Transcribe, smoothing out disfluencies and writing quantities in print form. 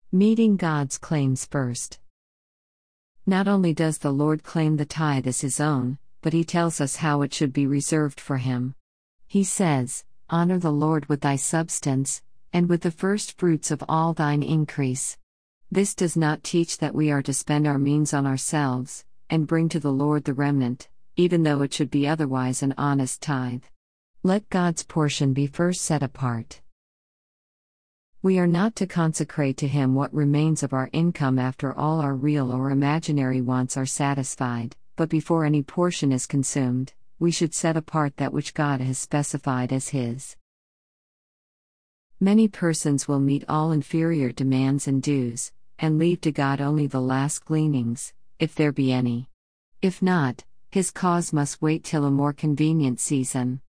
Meeting God's claims first. Not only does the Lord claim the tithe as His own, but He tells us how it should be reserved for Him. He says, "Honor the Lord with thy substance, and with the first fruits of all thine increase." This does not teach that we are to spend our means on ourselves, and bring to the Lord the remnant, even though it should be otherwise an honest tithe. Let God's portion be first set apart. We are not to consecrate to Him what remains of our income after all our real or imaginary wants are satisfied, but before any portion is consumed, we should set apart that which God has specified as His. Many persons will meet all inferior demands and dues, and leave to God only the last gleanings, if there be any. If not, His cause must wait till a more convenient season.